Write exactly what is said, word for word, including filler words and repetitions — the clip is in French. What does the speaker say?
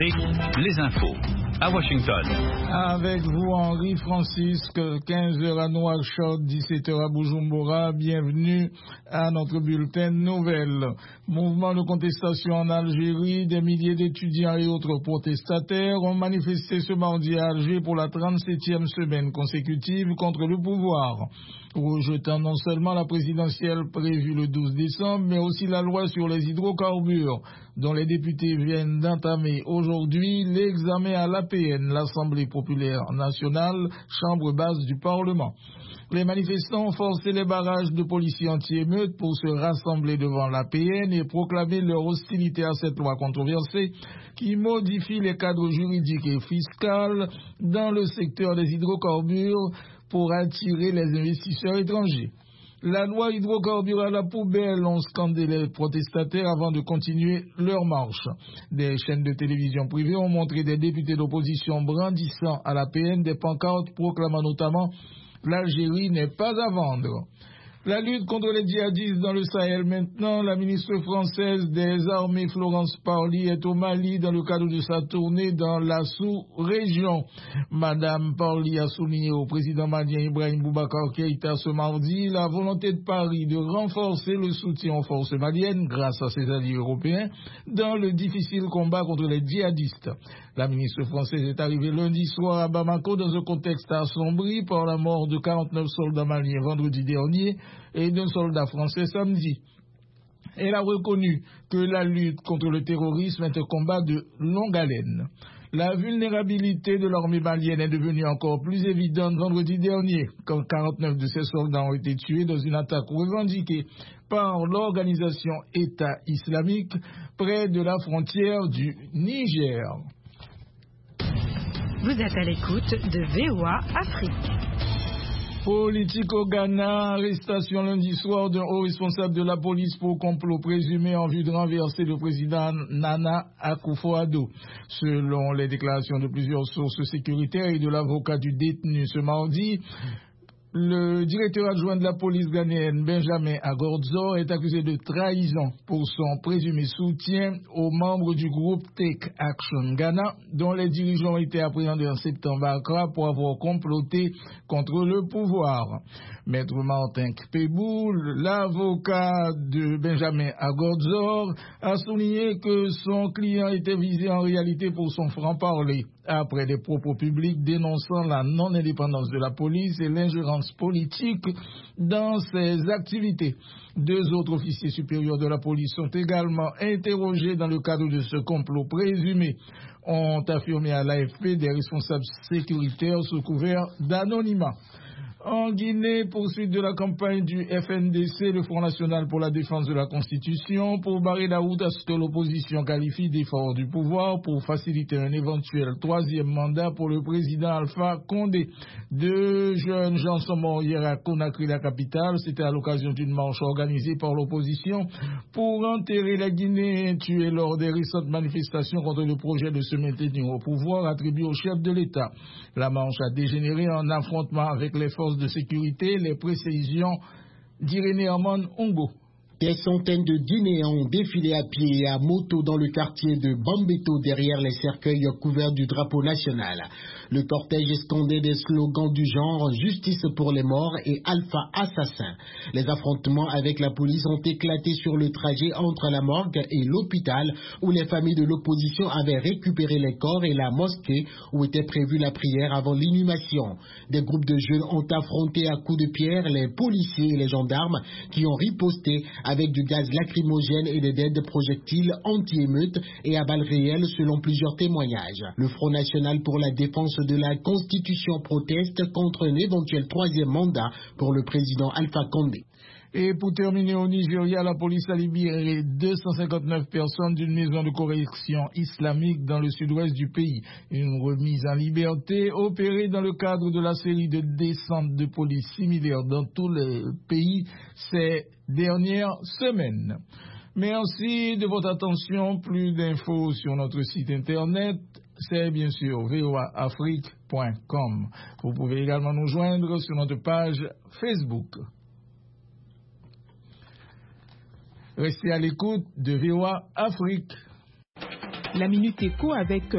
Les infos à Washington. Avec vous, Henri Francisque, quinze heures à Nouakchott, dix-sept heures à Bujumbura. Bienvenue à notre bulletin de nouvelles. Mouvement de contestation en Algérie, des milliers d'étudiants et autres protestataires ont manifesté ce mardi à Alger pour la trente-septième semaine consécutive contre le pouvoir, rejetant non seulement la présidentielle prévue le douze décembre, mais aussi la loi sur les hydrocarbures, dont les députés viennent d'entamer aujourd'hui l'examen à l'A P N, l'Assemblée populaire nationale, chambre basse du Parlement. Les manifestants ont forcé les barrages de policiers anti-émeutes pour se rassembler devant l'A P N et proclamer leur hostilité à cette loi controversée qui modifie les cadres juridiques et fiscaux dans le secteur des hydrocarbures pour attirer les investisseurs étrangers. La loi hydrocarbures à la poubelle, ont scandé les protestataires avant de continuer leur marche. Des chaînes de télévision privées ont montré des députés d'opposition brandissant à l'A P N des pancartes proclamant notamment « L'Algérie n'est pas à vendre ». La lutte contre les djihadistes dans le Sahel maintenant, la ministre française des armées Florence Parly est au Mali dans le cadre de sa tournée dans la sous-région. Madame Parly a souligné au président malien Ibrahim Boubacar Keïta ce mardi la volonté de Paris de renforcer le soutien aux forces maliennes grâce à ses alliés européens dans le difficile combat contre les djihadistes. La ministre française est arrivée lundi soir à Bamako dans un contexte assombri par la mort de quarante-neuf soldats maliens vendredi dernier et d'un soldat français samedi. Elle a reconnu que la lutte contre le terrorisme est un combat de longue haleine. La vulnérabilité de l'armée malienne est devenue encore plus évidente vendredi dernier, quand quarante-neuf de ses soldats ont été tués dans une attaque revendiquée par l'organisation État islamique près de la frontière du Niger. Vous êtes à l'écoute de V O A Afrique. Politique au Ghana, arrestation lundi soir d'un haut responsable de la police pour complot présumé en vue de renverser le président Nana Akufo-Addo. Selon les déclarations de plusieurs sources sécuritaires et de l'avocat du détenu ce mardi, le directeur adjoint de la police ghanéenne, Benjamin Agordzor, est accusé de trahison pour son présumé soutien aux membres du groupe Take Action Ghana, dont les dirigeants ont été appréhendés en septembre à Accra pour avoir comploté contre le pouvoir. Maître Martin Kpebou, l'avocat de Benjamin Agordzor, a souligné que son client était visé en réalité pour son franc-parler, après des propos publics dénonçant la non-indépendance de la police et l'ingérence politique dans ses activités. Deux autres officiers supérieurs de la police sont également interrogés dans le cadre de ce complot présumé, ont affirmé à l'A F P des responsables sécuritaires sous couvert d'anonymat. En Guinée, poursuite de la campagne du F N D C, le Front National pour la défense de la Constitution, pour barrer la route à ce que l'opposition qualifie d'effort du pouvoir pour faciliter un éventuel troisième mandat pour le président Alpha Condé. Deux jeunes gens sont morts hier à Conakry, la capitale. C'était à l'occasion d'une marche organisée par l'opposition pour enterrer les Guinéens tués lors des récentes manifestations contre le projet de se maintenir au pouvoir attribué au chef de l'État. La marche a dégénéré en affrontement avec les forces de sécurité, les précisions d'Irénée Armand Ongo. Des centaines de Guinéens ont défilé à pied et à moto dans le quartier de Bambeto derrière les cercueils couverts du drapeau national. Le cortège scandait des slogans du genre « Justice pour les morts » et « Alpha assassin ». Les affrontements avec la police ont éclaté sur le trajet entre la morgue et l'hôpital où les familles de l'opposition avaient récupéré les corps et la mosquée où était prévue la prière avant l'inhumation. Des groupes de jeunes ont affronté à coups de pierre les policiers et les gendarmes qui ont riposté avec du gaz lacrymogène et des dés de projectiles anti-émeutes et à balles réelles selon plusieurs témoignages. Le Front National pour la défense de la Constitution proteste contre un éventuel troisième mandat pour le président Alpha Condé. Et pour terminer, au Nigeria, la police a libéré deux cent cinquante-neuf personnes d'une maison de correction islamique dans le sud-ouest du pays. Une remise en liberté opérée dans le cadre de la série de descentes de police similaires dans tous les pays ces dernières semaines. Merci de votre attention. Plus d'infos sur notre site internet, c'est bien sûr v o a afrique point com. Vous pouvez également nous joindre sur notre page Facebook. Restez à l'écoute de V O A Afrique. La Minute Éco avec